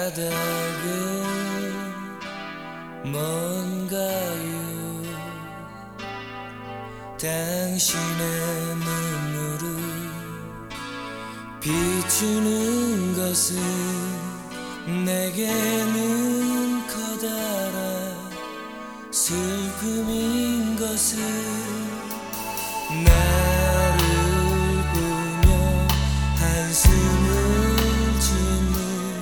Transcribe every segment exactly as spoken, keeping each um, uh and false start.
까닭은 뭔가요? 당신의 눈물을 비추는 것은 내게는 커다란 슬픔인 것을 나를 보며 한숨을 짓는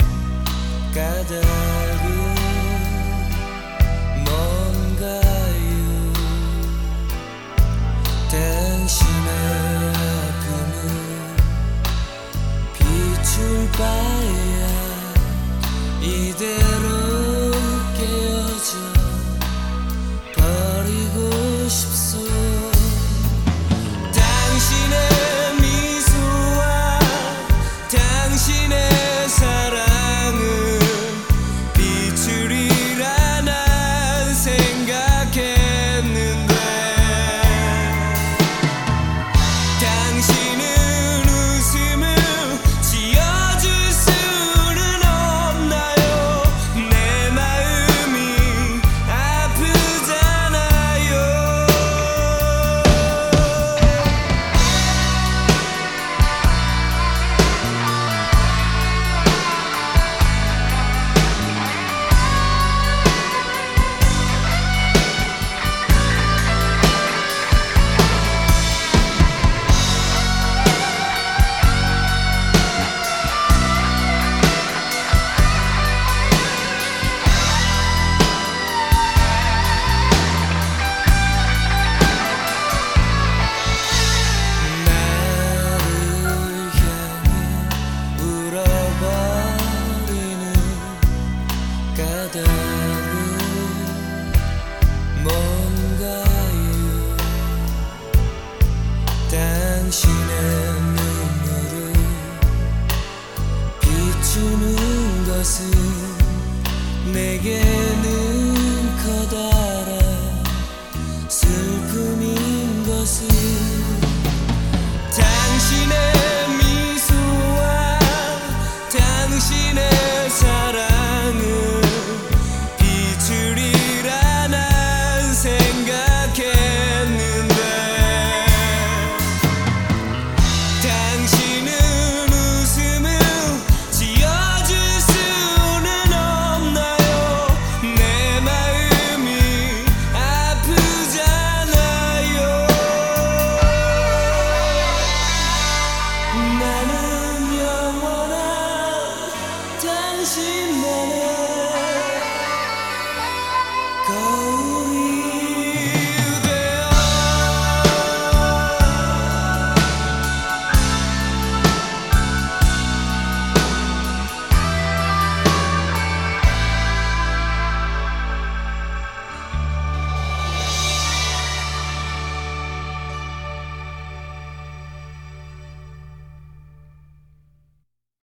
까닭은 뭔가요? 당신의 아픔을 비출 바야 이대로 깨어져 버리고 싶소. 당신의 미소와 당신의 사랑을 비추리라 난 생각했는데 당신은 웃음을 지어줄 수는 없나요? 내 마음이 아프잖아요. 까닭은 뭔가요? 당신의 눈물을 비추는 것은 내게